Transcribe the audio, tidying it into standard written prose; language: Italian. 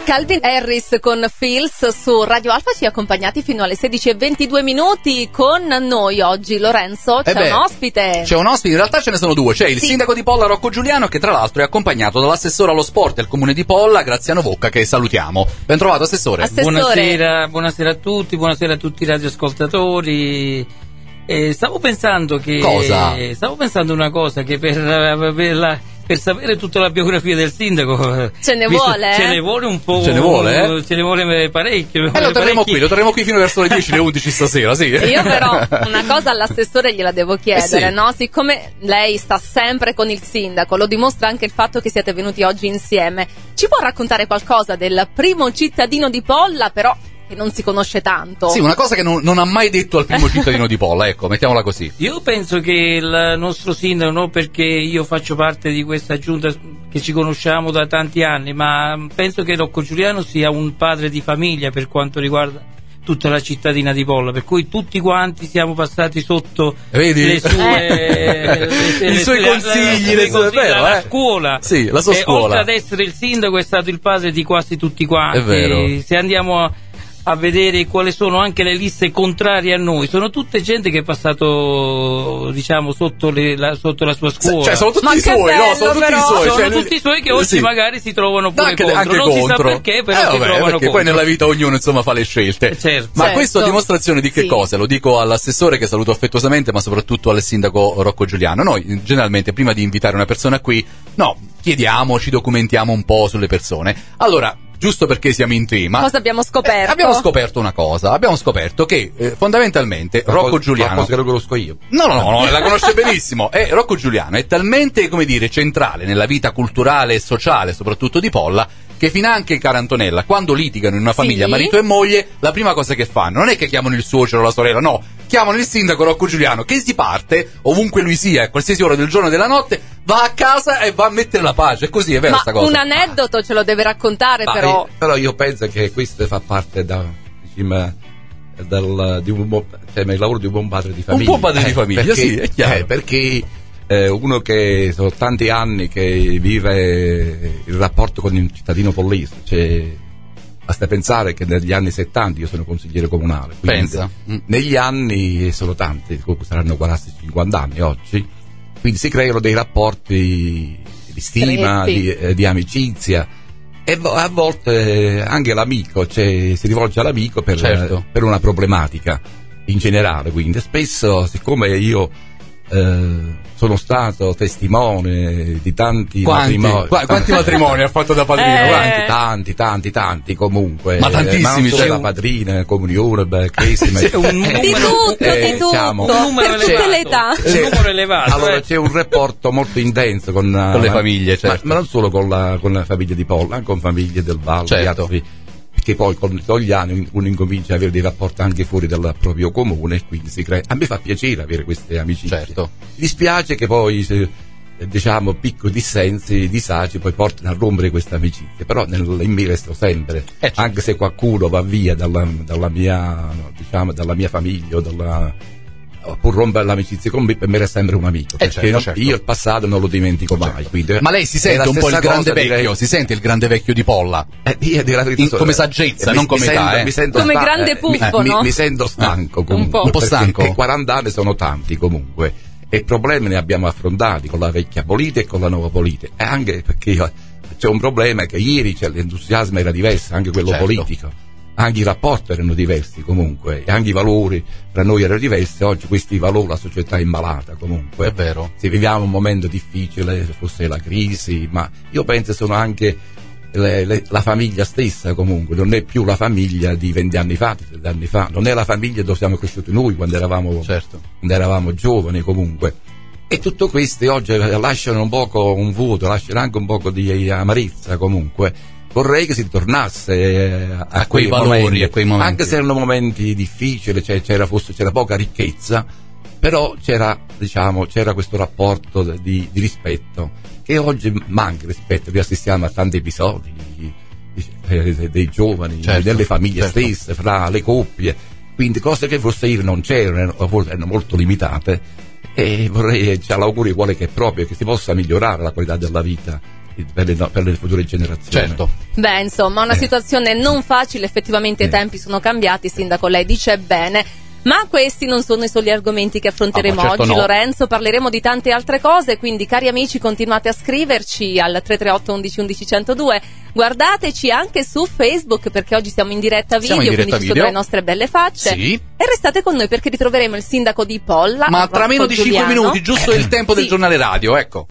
Calvin Harris con Feels su Radio Alfa, ci ha accompagnati fino alle 16:22 con noi oggi. Lorenzo, c'è un ospite. C'è un ospite, in realtà ce ne sono due. C'è il sindaco di Polla, Rocco Giuliano, che tra l'altro è accompagnato dall'assessore allo sport del comune di Polla, Graziano Vocca, che salutiamo. Ben trovato, assessore. Buonasera a tutti, buonasera a tutti i radioascoltatori. Stavo pensando una cosa, che per sapere tutta la biografia del sindaco ce ne vuole un po', ce ne vuole parecchio. Lo terremo qui fino verso le 10, le 11 stasera, sì. Io però una cosa all'assessore gliela devo chiedere, no? Siccome lei sta sempre con il sindaco, lo dimostra anche il fatto che siete venuti oggi insieme, ci può raccontare qualcosa del primo cittadino di Polla, però che non si conosce tanto? Sì, una cosa che non ha mai detto al primo cittadino di Polla, ecco, mettiamola così. Io penso che il nostro sindaco, non perché io faccio parte di questa giunta che ci conosciamo da tanti anni, ma penso che Rocco Giuliano sia un padre di famiglia per quanto riguarda tutta la cittadina di Polla, per cui tutti quanti siamo passati sotto i suoi consigli, la scuola. Sì, la sua scuola. Oltre ad essere il sindaco è stato il padre di quasi tutti quanti. È vero. Se andiamo a vedere quali sono anche le liste contrarie a noi, sono tutte gente che è passato, diciamo, sotto la sua scuola. Cioè sono tutti i suoi, no? Sono tutti i suoi che oggi magari si trovano pure anche contro. Non si sa perché, però si trovano contro. Poi nella vita ognuno insomma fa le scelte. Certo. Ma questo a dimostrazione di che cosa? Lo dico all'assessore, che saluto affettuosamente, ma soprattutto al sindaco Rocco Giuliano. Noi generalmente prima di invitare una persona qui, chiediamo, ci documentiamo un po' sulle persone. Allora, giusto perché siamo in tema. Cosa abbiamo scoperto? Abbiamo scoperto una cosa. Abbiamo scoperto che fondamentalmente Rocco Giuliano. Che lo conosco io. No, la conosce benissimo. Rocco Giuliano è talmente, centrale nella vita culturale e sociale, soprattutto di Polla, che finanche cara Antonella, quando litigano in una famiglia, marito e moglie, la prima cosa che fanno non è che chiamano il suocero o la sorella, no, chiamano il sindaco Rocco Giuliano, che si parte, ovunque lui sia, a qualsiasi ora del giorno e della notte, va a casa e va a mettere la pace. È così, è vero sta cosa? Un aneddoto ce lo deve raccontare, però. Però io penso che questo fa parte del lavoro di un buon padre di famiglia. Un buon padre di famiglia, perché, sì, è chiaro. Perché uno che sono tanti anni che vive il rapporto con il cittadino pollese, basta pensare che negli anni 70 io sono consigliere comunale. Pensa. Negli anni sono tanti, saranno quasi 50 anni oggi, quindi si creano dei rapporti di stima, di amicizia, e a volte anche l'amico, si rivolge all'amico per una problematica in generale. Quindi spesso, siccome io sono stato testimone di tanti matrimoni. Quanti matrimoni ha fatto da padrino? Tanti comunque. Ma tantissimi, ma la padrina, comunione, cresima. Di tutto. Per tutte le età. Un numero elevato. Allora c'è un rapporto molto intenso con le famiglie, certo. Ma non solo con la famiglia di Polla, anche con famiglie del Valle, certo. Che poi con gli anni uno incomincia ad avere dei rapporti anche fuori dal proprio comune, e quindi si crea. A me fa piacere avere queste amicizie. Certo. Mi dispiace che poi piccoli dissensi, disagi poi portano a rompere queste amicizie, però in me resto sempre, certo. Anche se qualcuno va via dalla mia famiglia o può rompere l'amicizia con me, per me era sempre un amico, perché certo. Io il passato non lo dimentico mai. Quindi, ma lei si sente un po' il grande vecchio, si sente il grande vecchio di Polla? Come saggezza, non come età, mi sento come grande puffo, no? Mi sento stanco comunque, un po' stanco. E 40 anni sono tanti comunque, e problemi ne abbiamo affrontati con la vecchia politica e con la nuova politica, e anche perché c'è un problema, che ieri l'entusiasmo era diverso, anche quello politico. Anche i rapporti erano diversi comunque, e anche i valori tra noi erano diversi. Oggi questi valori, la società è malata comunque. È vero. Se viviamo un momento difficile, forse la crisi, ma io penso sono anche la famiglia stessa comunque, non è più la famiglia di 20 anni fa, di 30 anni fa, non è la famiglia dove siamo cresciuti noi quando eravamo giovani comunque. E tutto questo oggi lasciano un poco un vuoto, lasciano anche un poco di amarezza comunque. Vorrei che si tornasse a quei valori, a quei momenti, anche se erano momenti difficili, c'era poca ricchezza, però c'era questo rapporto di rispetto, che oggi manca rispetto. Noi assistiamo a tanti episodi dei giovani, delle famiglie stesse, fra le coppie, quindi cose che forse ieri non c'erano, forse erano molto limitate, e vorrei, l'augurio vuole che proprio che si possa migliorare la qualità della vita per le future generazioni. Certo. Beh, insomma, una situazione non facile, effettivamente i tempi sono cambiati, sindaco, lei dice bene. Ma questi non sono i soli argomenti che affronteremo certo oggi, no. Lorenzo, parleremo di tante altre cose, quindi cari amici continuate a scriverci al 338 11 11 102, guardateci anche su Facebook perché oggi siamo in diretta video, quindi ci sono le nostre belle facce, sì. E restate con noi perché ritroveremo il sindaco di Polla, ma tra meno di 5 Giuliano. minuti, giusto il tempo del giornale radio, ecco.